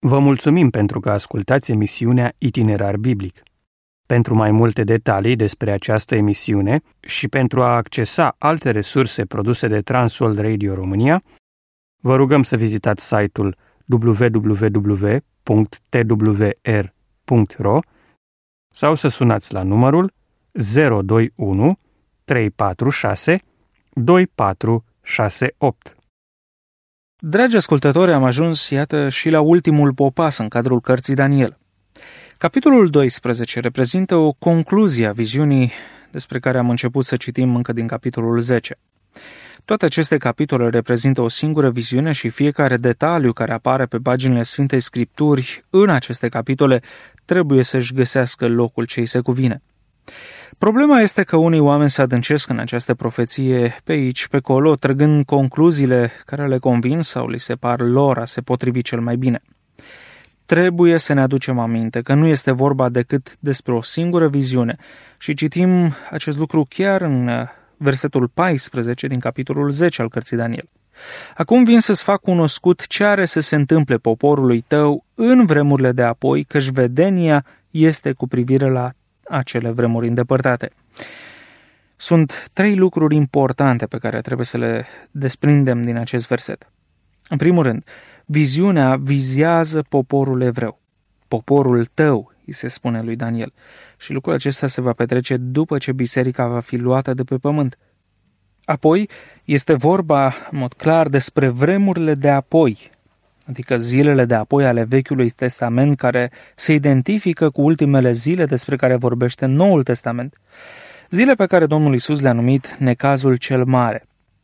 Vă mulțumim pentru că ascultați emisiunea Itinerar Biblic. Pentru mai multe detalii despre această emisiune și pentru a accesa alte resurse produse de Transworld Radio România, vă rugăm să vizitați site-ul www.twr.ro sau să sunați la numărul 021 346 2468. Dragi ascultători, am ajuns, iată, și la ultimul popas în cadrul cărții Daniel. Capitolul 12 reprezintă o concluzie a viziunii despre care am început să citim încă din capitolul 10. Toate aceste capitole reprezintă o singură viziune și fiecare detaliu care apare pe paginile Sfintei Scripturi în aceste capitole trebuie să-și găsească locul ce îi se cuvine. Problema este că unii oameni se adâncesc în această profeție pe aici, pe acolo, trăgând concluziile care le convin sau li se par lor a se potrivi cel mai bine. Trebuie să ne aducem aminte că nu este vorba decât despre o singură viziune și citim acest lucru chiar în versetul 14 din capitolul 10 al cărții Daniel. Acum vin să-ți fac cunoscut ce are să se întâmple poporului tău în vremurile de apoi, căci vedenia este cu privire la acele vremuri îndepărtate. Sunt 3 lucruri importante pe care trebuie să le desprindem din acest verset. În primul rând, viziunea vizează poporul evreu. Poporul tău, îi se spune lui Daniel. Și lucrul acesta se va petrece după ce biserica va fi luată de pe pământ. Apoi, este vorba, în mod clar, despre vremurile de apoi, adică zilele de apoi ale Vechiului Testament, care se identifică cu ultimele zile despre care vorbește Noul Testament. Zile pe care Domnul Iisus le-a numit necazul cel mare.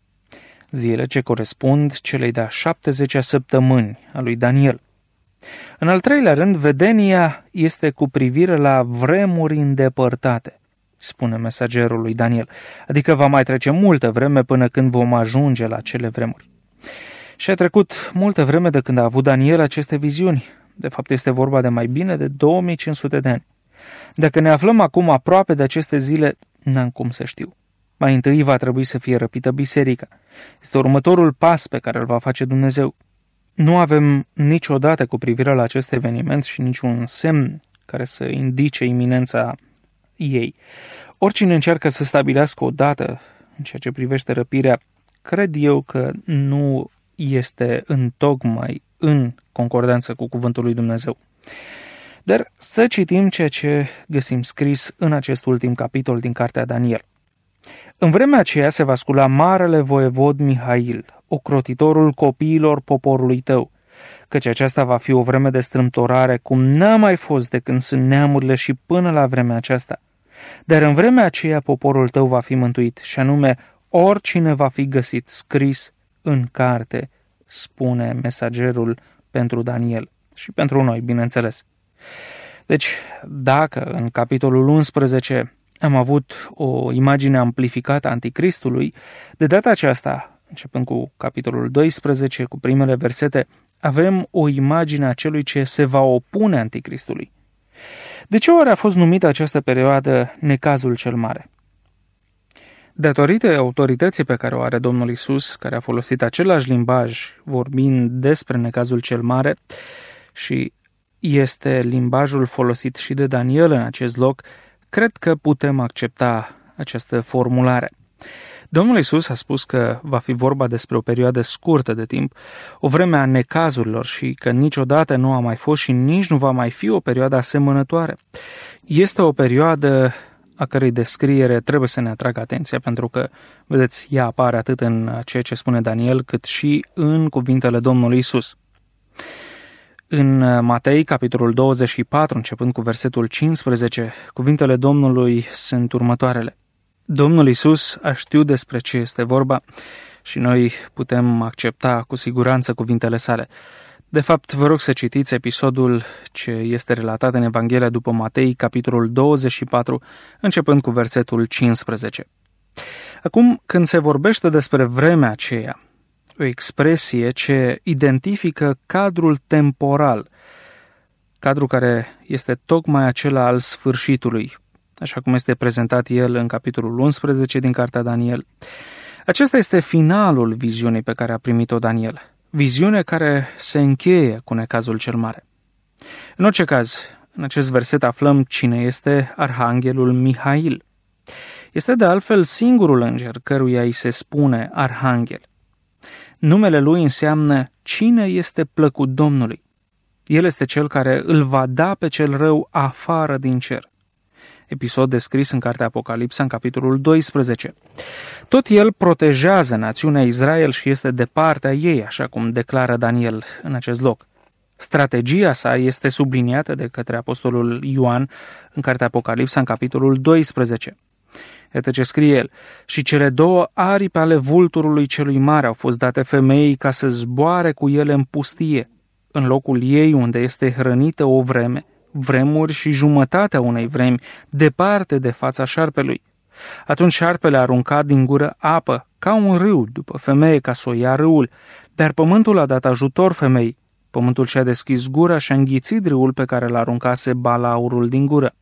Zile ce corespund celei de-a 70-a săptămâni a lui Daniel. În al treilea rând, vedenia este cu privire la vremuri îndepărtate, spune mesagerul lui Daniel, adică va mai trece multă vreme până când vom ajunge la cele vremuri. Și a trecut multă vreme de când a avut Daniel aceste viziuni. De fapt, este vorba de mai bine de 2500 de ani. Dacă ne aflăm acum aproape de aceste zile, n-am cum să știu. Mai întâi va trebui să fie răpită biserica. Este următorul pas pe care îl va face Dumnezeu. Nu avem niciodată cu privire la acest eveniment și niciun semn care să indice iminența ei. Oricine încearcă să stabilească o dată în ceea ce privește răpirea, cred eu că nu este întocmai în concordanță cu cuvântul lui Dumnezeu. Dar să citim ceea ce găsim scris în acest ultim capitol din cartea Daniel. În vremea aceea se va scula marele voievod Mihail, ocrotitorul copiilor poporului tău, căci aceasta va fi o vreme de strâmtorare cum n-a mai fost de când sunt neamurile și până la vremea aceasta. Dar în vremea aceea poporul tău va fi mântuit, și anume oricine va fi găsit scris în carte, spune mesagerul pentru Daniel și pentru noi, bineînțeles. Deci, dacă în capitolul 11 am avut o imagine amplificată a Anticristului, de data aceasta, începând cu capitolul 12, cu primele versete, avem o imagine a celui ce se va opune Anticristului. De ce oare a fost numită această perioadă necazul cel mare? Datorită autorității pe care o are Domnul Iisus, care a folosit același limbaj vorbind despre necazul cel mare și este limbajul folosit și de Daniel în acest loc, cred că putem accepta această formulare. Domnul Iisus a spus că va fi vorba despre o perioadă scurtă de timp, o vreme a necazurilor și că niciodată nu a mai fost și nici nu va mai fi o perioadă asemănătoare. Este o perioadă a cărei descriere trebuie să ne atragă atenția, pentru că, vedeți, ea apare atât în ceea ce spune Daniel, cât și în cuvintele Domnului Iisus. În Matei, capitolul 24, începând cu versetul 15, cuvintele Domnului sunt următoarele. Domnul Iisus a știut despre ce este vorba și noi putem accepta cu siguranță cuvintele sale. De fapt, vă rog să citiți episodul ce este relatat în Evanghelia după Matei, capitolul 24, începând cu versetul 15. Acum, când se vorbește despre vremea aceea, o expresie ce identifică cadrul temporal, cadrul care este tocmai acela al sfârșitului, așa cum este prezentat el în capitolul 11 din cartea Daniel. Acesta este finalul viziunii pe care a primit-o Daniel, viziune care se încheie cu necazul cel mare. În orice caz, în acest verset aflăm cine este Arhanghelul Mihail. Este de altfel singurul înger căruia îi se spune Arhanghel. Numele lui înseamnă cine este plăcut Domnului. El este cel care îl va da pe cel rău afară din cer. Episod descris în cartea Apocalipsa, în capitolul 12. Tot el protejează națiunea Israel și este de partea ei, așa cum declară Daniel în acest loc. Strategia sa este subliniată de către apostolul Ioan în cartea Apocalipsa, în capitolul 12. Iată ce scrie el: și cele două aripi ale vulturului celui mare au fost date femeii ca să zboare cu ele în pustie, în locul ei unde este hrănită o vreme, vremuri și jumătatea unei vremi, departe de fața șarpelui. Atunci șarpele a aruncat din gură apă, ca un râu, după femeie ca să o ia râul, dar pământul a dat ajutor femeii. Pământul și-a deschis gura și a înghițit râul pe care l-aruncase balaurul din gură.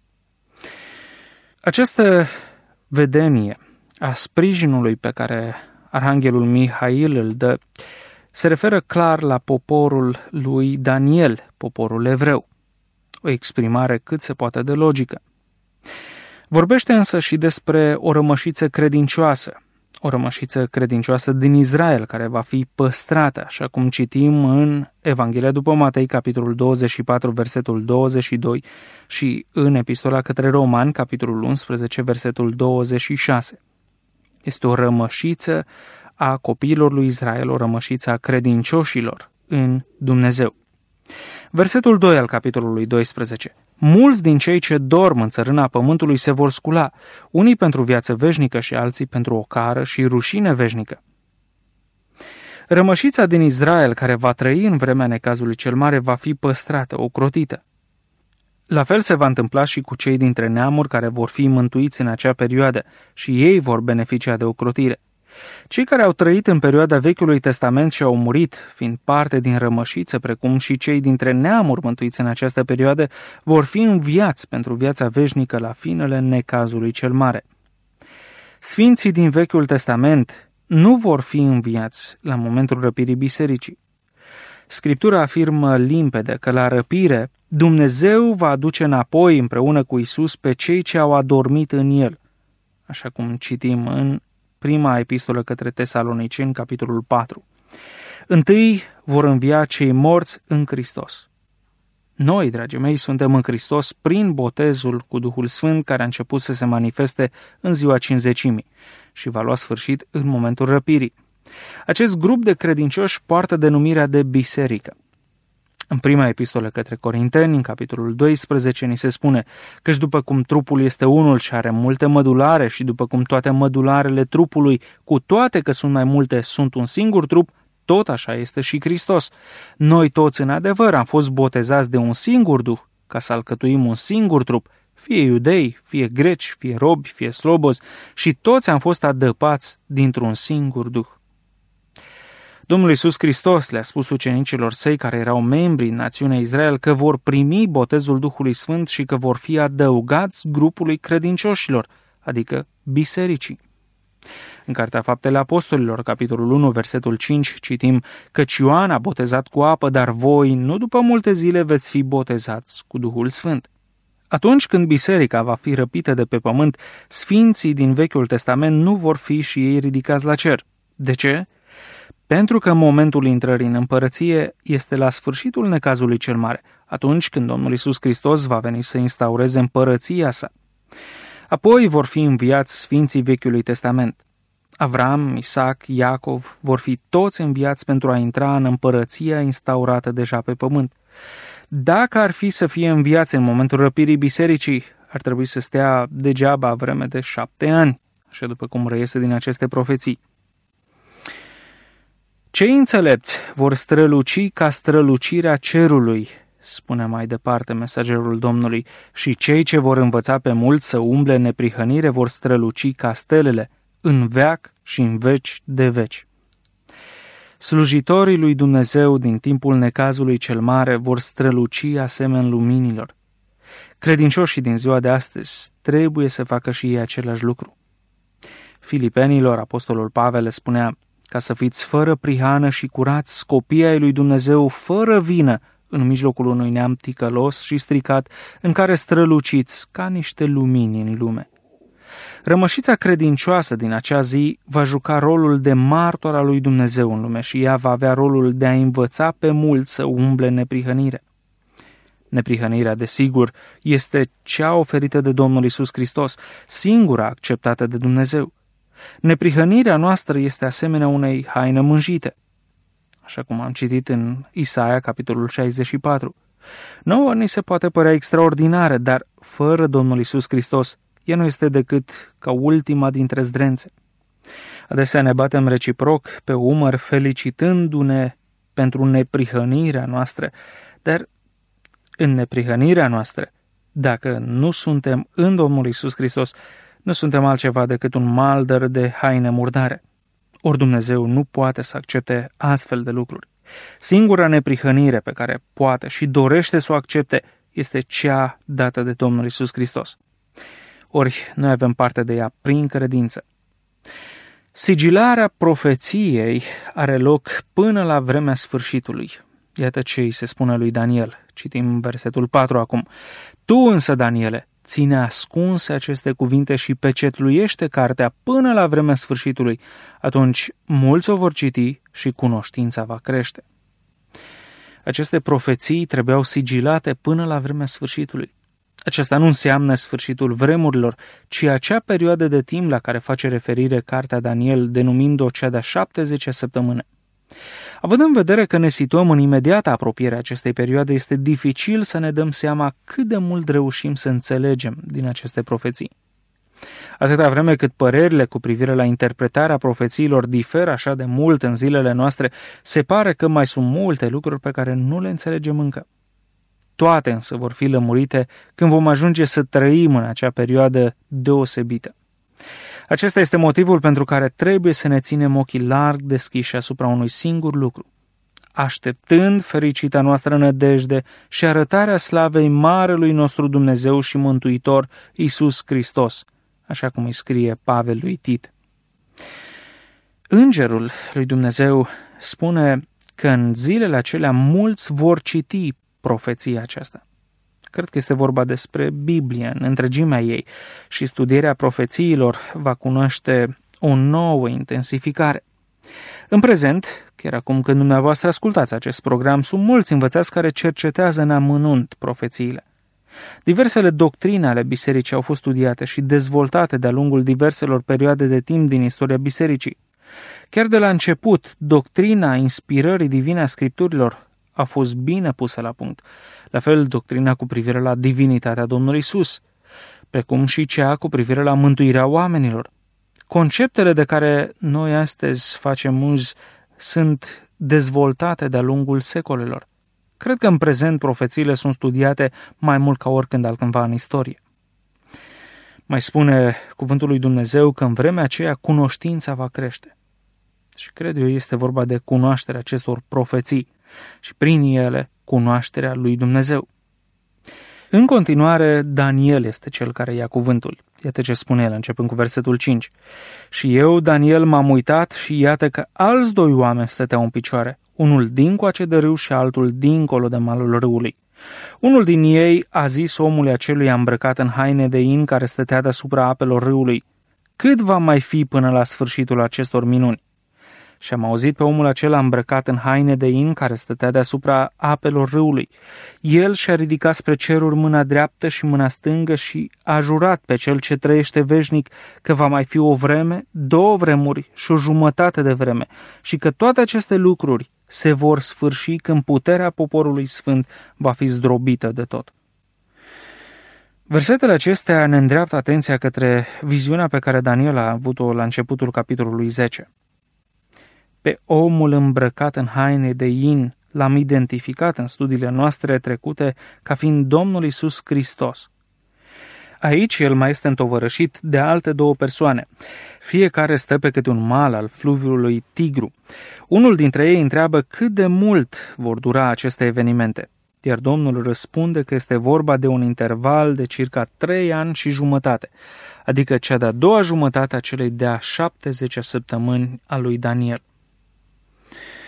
Această vedenie a sprijinului pe care Arhanghelul Mihail îl dă se referă clar la poporul lui Daniel, poporul evreu. O exprimare cât se poate de logică. Vorbește însă și despre o rămășiță credincioasă, o rămășiță credincioasă din Israel, care va fi păstrată, așa cum citim în Evanghelia după Matei, capitolul 24, versetul 22 și în Epistola către Romani, capitolul 11, versetul 26. Este o rămășiță a copiilor lui Israel, o rămășiță a credincioșilor în Dumnezeu. Versetul 2 al capitolului 12. Mulți din cei ce dorm în țărâna pământului se vor scula, unii pentru viață veșnică și alții pentru ocară și rușine veșnică. Rămășița din Israel care va trăi în vremea necazului cel mare va fi păstrată, ocrotită. La fel se va întâmpla și cu cei dintre neamuri care vor fi mântuiți în acea perioadă și ei vor beneficia de ocrotire. Cei care au trăit în perioada Vechiului Testament și au murit, fiind parte din rămășiță, precum și cei dintre neamuri mântuiți în această perioadă, vor fi înviați pentru viața veșnică la finele necazului cel mare. Sfinții din Vechiul Testament nu vor fi înviați la momentul răpirii bisericii. Scriptura afirmă limpede că la răpire Dumnezeu va aduce înapoi împreună cu Isus pe cei ce au adormit în El, așa cum citim în prima epistolă către Tesaloniceni, capitolul 4. Întâi vor învia cei morți în Hristos. Noi, dragii mei, suntem în Hristos prin botezul cu Duhul Sfânt care a început să se manifeste în ziua Cincizecimii și va lua sfârșit în momentul răpirii. Acest grup de credincioși poartă denumirea de biserică. În prima epistolă către Corinteni, în capitolul 12, ni se spune: căci după cum trupul este unul și are multe mădulare și după cum toate mădularele trupului, cu toate că sunt mai multe, sunt un singur trup, tot așa este și Hristos. Noi toți în adevăr am fost botezați de un singur Duh, ca să alcătuim un singur trup, fie iudei, fie greci, fie robi, fie slobozi, și toți am fost adăpați dintr-un singur Duh. Domnul Iisus Hristos le-a spus ucenicilor săi care erau membri în națiunea Israel că vor primi botezul Duhului Sfânt și că vor fi adăugați grupului credincioșilor, adică bisericii. În Cartea Faptele Apostolilor, capitolul 1, versetul 5, citim: căci Ioan a botezat cu apă, dar voi, nu după multe zile, veți fi botezați cu Duhul Sfânt. Atunci când biserica va fi răpită de pe pământ, sfinții din Vechiul Testament nu vor fi și ei ridicați la cer. De ce? Pentru că momentul intrării în împărăție este la sfârșitul necazului cel mare, atunci când Domnul Iisus Hristos va veni să instaureze împărăția sa. Apoi vor fi înviați sfinții Vechiului Testament. Avram, Isaac, Iacov vor fi toți înviați pentru a intra în împărăția instaurată deja pe pământ. Dacă ar fi să fie înviați în momentul răpirii bisericii, ar trebui să stea degeaba vreme de 7 ani, așa după cum reiese din aceste profeții. Cei înțelepți vor străluci ca strălucirea cerului, spune mai departe mesagerul Domnului, și cei ce vor învăța pe mulți să umble în neprihănire vor străluci ca stelele, în veac și în veci de veci. Slujitorii lui Dumnezeu din timpul necazului cel mare vor străluci asemeni luminilor. Credincioșii din ziua de astăzi trebuie să facă și ei același lucru. Filipenilor, apostolul Pavel le spunea: ca să fiți fără prihană și curați, copii ai lui Dumnezeu, fără vină, în mijlocul unui neam ticălos și stricat, în care străluciți ca niște lumini în lume. Rămășița credincioasă din acea zi va juca rolul de martor al lui Dumnezeu în lume și ea va avea rolul de a învăța pe mulți să umble în neprihănire. Neprihănirea, desigur, este cea oferită de Domnul Iisus Hristos, singura acceptată de Dumnezeu. Neprihănirea noastră este asemenea unei haine mânjite, așa cum am citit în Isaia, capitolul 64. Nouă ni se poate părea extraordinară, dar fără Domnul Iisus Hristos, ea nu este decât ca ultima dintre zdrențe. Adesea ne batem reciproc pe umăr, felicitându-ne pentru neprihănirea noastră, dar în neprihănirea noastră, dacă nu suntem în Domnul Iisus Hristos, nu suntem altceva decât un maldăr de haine murdare. Ori Dumnezeu nu poate să accepte astfel de lucruri. Singura neprihănire pe care poate și dorește să o accepte este cea dată de Domnul Iisus Hristos. Ori noi avem parte de ea prin credință. Sigilarea profeției are loc până la vremea sfârșitului. Iată ce îi se spune lui Daniel. Citim versetul 4 acum. Tu însă, Daniele, ține ascunse aceste cuvinte și pecetluiește cartea până la vremea sfârșitului. Atunci mulți o vor citi și cunoștința va crește. Aceste profeții trebuiau sigilate până la vremea sfârșitului. Aceasta nu înseamnă sfârșitul vremurilor, ci acea perioadă de timp la care face referire cartea Daniel, denumind-o cea de-a 70-a săptămână. Având în vedere că ne situăm în imediată apropiere acestei perioade, este dificil să ne dăm seama cât de mult reușim să înțelegem din aceste profeții. Atâta vreme cât părerile cu privire la interpretarea profețiilor diferă așa de mult în zilele noastre, se pare că mai sunt multe lucruri pe care nu le înțelegem încă. Toate însă vor fi lămurite când vom ajunge să trăim în acea perioadă deosebită. Acesta este motivul pentru care trebuie să ne ținem ochii larg deschiși asupra unui singur lucru, așteptând fericita noastră nădejde și arătarea slavei marelui nostru Dumnezeu și Mântuitor Iisus Hristos, așa cum îi scrie Pavel lui Tit. Îngerul lui Dumnezeu spune că în zilele acelea mulți vor citi profeția aceasta. Cred că este vorba despre Biblie în întregimea ei și studierea profețiilor va cunoaște o nouă intensificare. În prezent, chiar acum când dumneavoastră ascultați acest program, sunt mulți învățați care cercetează în amănunt profețiile. Diversele doctrine ale bisericii au fost studiate și dezvoltate de-a lungul diverselor perioade de timp din istoria bisericii. Chiar de la început, doctrina inspirării divine a Scripturilor a fost bine pusă la punct. La fel, doctrina cu privire la divinitatea Domnului Iisus, precum și cea cu privire la mântuirea oamenilor. Conceptele de care noi astăzi facem uz sunt dezvoltate de-a lungul secolelor. Cred că în prezent profețiile sunt studiate mai mult ca oricând altcândva în istorie. Mai spune cuvântul lui Dumnezeu că în vremea aceea cunoștința va crește. Și cred eu este vorba de cunoașterea acestor profeții și prin ele cunoașterea lui Dumnezeu. În continuare, Daniel este cel care ia cuvântul. Iată ce spune el, începând cu versetul 5. Și eu, Daniel, m-am uitat și iată că alți doi oameni stăteau în picioare, unul dincoace de râu și altul dincolo de malul râului. Unul din ei a zis omului acelui îmbrăcat în haine de in care stătea deasupra apelor râului: cât va mai fi până la sfârșitul acestor minuni? Și am auzit pe omul acela îmbrăcat în haine de in care stătea deasupra apelor râului. El și-a ridicat spre ceruri mâna dreaptă și mâna stângă și a jurat pe cel ce trăiește veșnic că va mai fi o vreme, două vremuri și o jumătate de vreme și că toate aceste lucruri se vor sfârși când puterea poporului sfânt va fi zdrobită de tot. Versetele acestea ne îndreaptă atenția către viziunea pe care Daniel a avut-o la începutul capitolului 10. Pe omul îmbrăcat în haine de in l-am identificat în studiile noastre trecute ca fiind Domnul Iisus Hristos. Aici el mai este întovărășit de alte două persoane. Fiecare stă pe câte un mal al fluviului Tigru. Unul dintre ei întreabă cât de mult vor dura aceste evenimente, iar Domnul răspunde că este vorba de un interval de circa 3 ani și jumătate, adică cea de-a doua jumătate a celei de-a 70-a săptămâni a lui Daniel.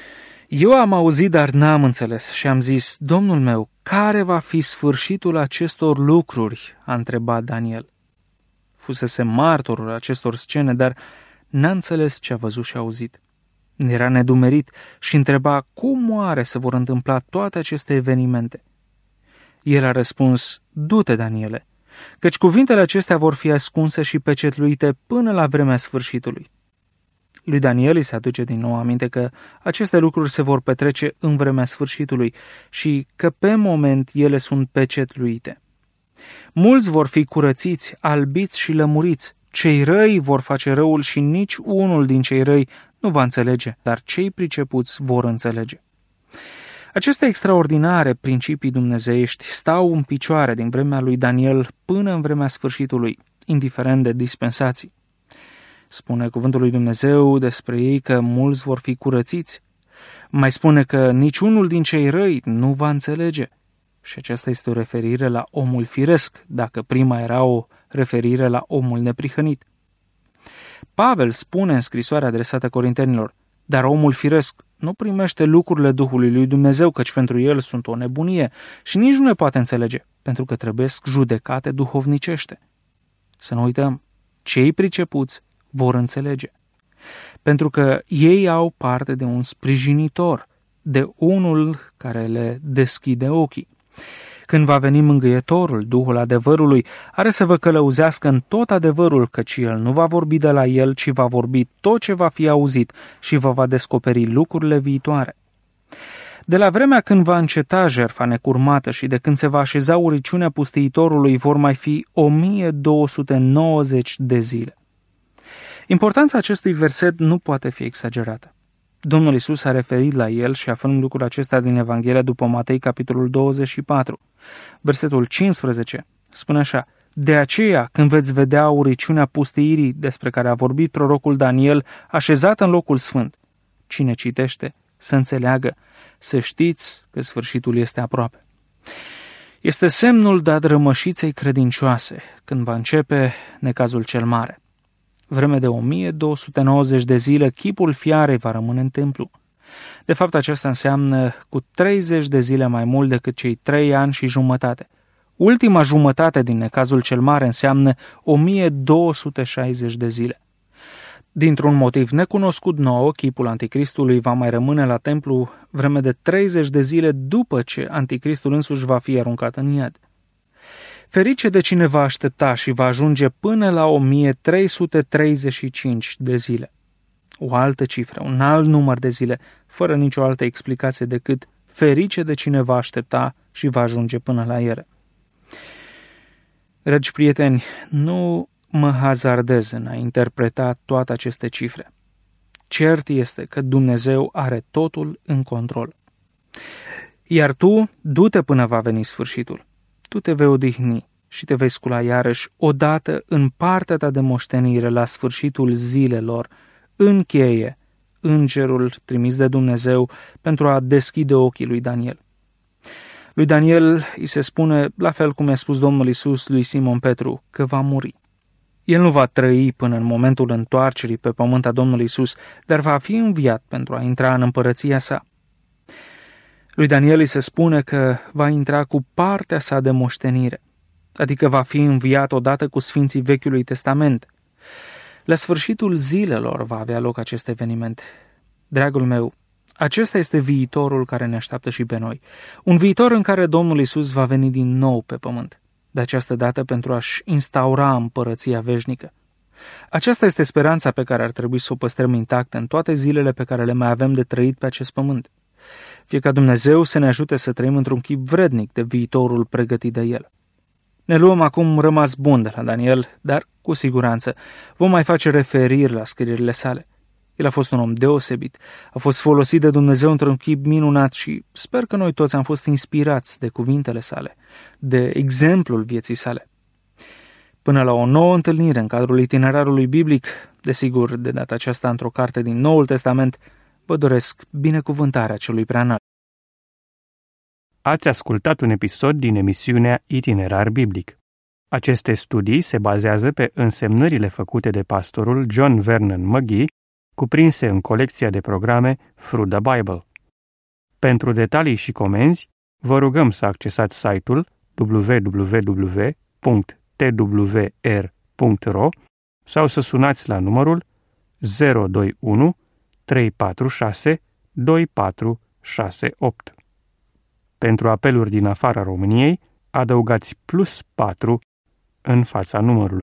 Eu am auzit, dar n-am înțeles și am zis, Domnul meu, care va fi sfârșitul acestor lucruri? A întrebat Daniel. Fusese martorul acestor scene, dar n-a înțeles ce a văzut și auzit. Era nedumerit și întreba cum oare se vor întâmpla toate aceste evenimente. El a răspuns, du-te, Daniele, căci cuvintele acestea vor fi ascunse și pecetluite până la vremea sfârșitului. Lui Daniel îi se aduce din nou aminte că aceste lucruri se vor petrece în vremea sfârșitului și că pe moment ele sunt pecetluite. Mulți vor fi curățiți, albiți și lămuriți. Cei răi vor face răul și nici unul din cei răi nu va înțelege, dar cei pricepuți vor înțelege. Aceste extraordinare principii dumnezeiești stau în picioare din vremea lui Daniel până în vremea sfârșitului, indiferent de dispensații. Spune cuvântul lui Dumnezeu despre ei că mulți vor fi curățiți. Mai spune că niciunul din cei răi nu va înțelege. Și aceasta este o referire la omul firesc, dacă prima era o referire la omul neprihănit. Pavel spune în scrisoarea adresată Corintenilor, dar omul firesc nu primește lucrurile Duhului lui Dumnezeu, căci pentru el sunt o nebunie și nici nu le poate înțelege, pentru că trebuiesc judecate duhovnicește. Să nu uităm, cei pricepuți vor înțelege, pentru că ei au parte de un sprijinitor, de unul care le deschide ochii. Când va veni mângâietorul, Duhul adevărului, are să vă călăuzească în tot adevărul, căci el nu va vorbi de la el, ci va vorbi tot ce va fi auzit și vă va descoperi lucrurile viitoare. De la vremea când va înceta jertfa necurmată și de când se va așeza uriciunea pustiitorului, vor mai fi 1290 de zile. Importanța acestui verset nu poate fi exagerată. Domnul Iisus a referit la el și aflăm lucrul acesta din Evanghelia după Matei, capitolul 24. Versetul 15 spune așa, de aceea, când veți vedea uriciunea pustiirii despre care a vorbit prorocul Daniel, așezată în locul sfânt, cine citește, să înțeleagă, să știți că sfârșitul este aproape. Este semnul dat rămășiței credincioase, când va începe necazul cel mare. Vreme de 1290 de zile, chipul fiarei va rămâne în templu. De fapt, aceasta înseamnă cu 30 de zile mai mult decât cei 3 ani și jumătate. Ultima jumătate din necazul cel mare înseamnă 1260 de zile. Dintr-un motiv necunoscut nouă, chipul anticristului va mai rămâne la templu vreme de 30 de zile după ce anticristul însuși va fi aruncat în iad. Ferice de cine va aștepta și va ajunge până la 1335 de zile. O altă cifră, un alt număr de zile, fără nicio altă explicație decât ferice de cine va aștepta și va ajunge până la ele. Dragi prieteni, nu mă hazardez în a interpreta toate aceste cifre. Cert este că Dumnezeu are totul în control. Iar tu, du-te până va veni sfârșitul. Tu te vei odihni și te vei scula iarăși odată în partea ta de moștenire la sfârșitul zilelor, încheie îngerul trimis de Dumnezeu pentru a deschide ochii lui Daniel. Lui Daniel îi se spune, la fel cum i-a spus Domnul Iisus lui Simon Petru, că va muri. El nu va trăi până în momentul întoarcerii pe pământ a Domnului Iisus, dar va fi înviat pentru a intra în împărăția sa. Lui Daniel îi se spune că va intra cu partea sa de moștenire, adică va fi înviat odată cu sfinții Vechiului Testament. La sfârșitul zilelor va avea loc acest eveniment. Dragul meu, acesta este viitorul care ne așteaptă și pe noi. Un viitor în care Domnul Iisus va veni din nou pe pământ, de această dată pentru a-și instaura împărăția veșnică. Aceasta este speranța pe care ar trebui să o păstrăm intactă în toate zilele pe care le mai avem de trăit pe acest pământ. Fie ca Dumnezeu să ne ajute să trăim într-un chip vrednic de viitorul pregătit de El. Ne luăm acum rămas bun de la Daniel, dar, cu siguranță, vom mai face referiri la scrierile sale. El a fost un om deosebit, a fost folosit de Dumnezeu într-un chip minunat și sper că noi toți am fost inspirați de cuvintele sale, de exemplul vieții sale. Până la o nouă întâlnire în cadrul itinerarului biblic, desigur, de data aceasta într-o carte din Noul Testament, vă doresc binecuvântarea celui preanalt. Ați ascultat un episod din emisiunea Itinerar Biblic. Aceste studii se bazează pe însemnările făcute de pastorul John Vernon McGee, cuprinse în colecția de programe Through the Bible. Pentru detalii și comenzi, vă rugăm să accesați site-ul www.twr.ro sau să sunați la numărul 021 346 2468. Pentru apeluri din afara României, adăugați +4 în fața numărului.